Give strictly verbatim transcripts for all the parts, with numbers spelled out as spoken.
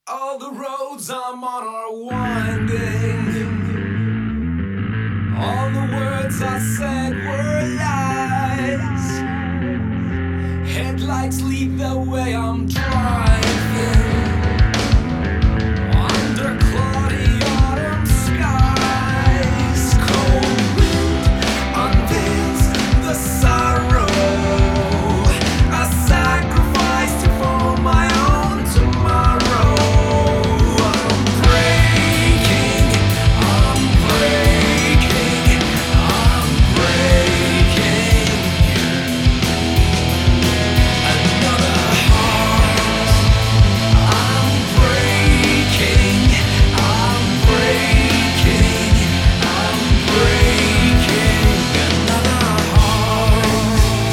All the roads I'm on are winding. All the words I said were lies. Headlights lead the way I'm driving. Under cloudy autumn skies. Cold wind unveils the sorrow I sacrificed for my own tomorrow. I'm breaking, I'm breaking, I'm breaking. Another heart. I'm breaking, I'm breaking, I'm breaking. Another heart.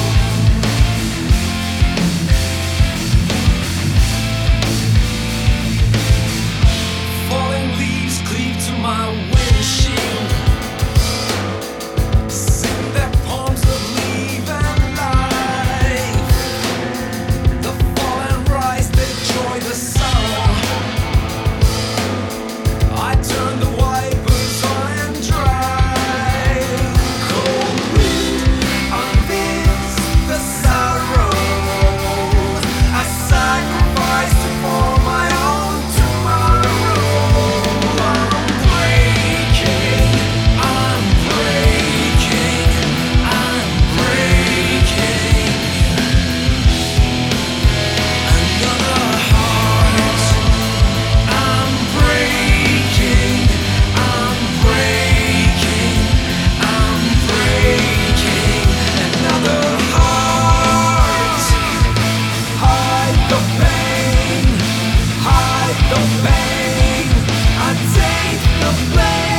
Falling leaves cleave to my windshield. Sing their poems of leave and life. The fall and rise, the joy, the sorrow. I turn the wipers on and drive. Cold wind unveils the sorrow I sacrificed for my own tomorrow. I'm breaking, I'm breaking, I'm breaking. Another heart. I'm breaking, I'm breaking, I'm breaking. Another heart. Hide the pain, hide the pain. I take the blame.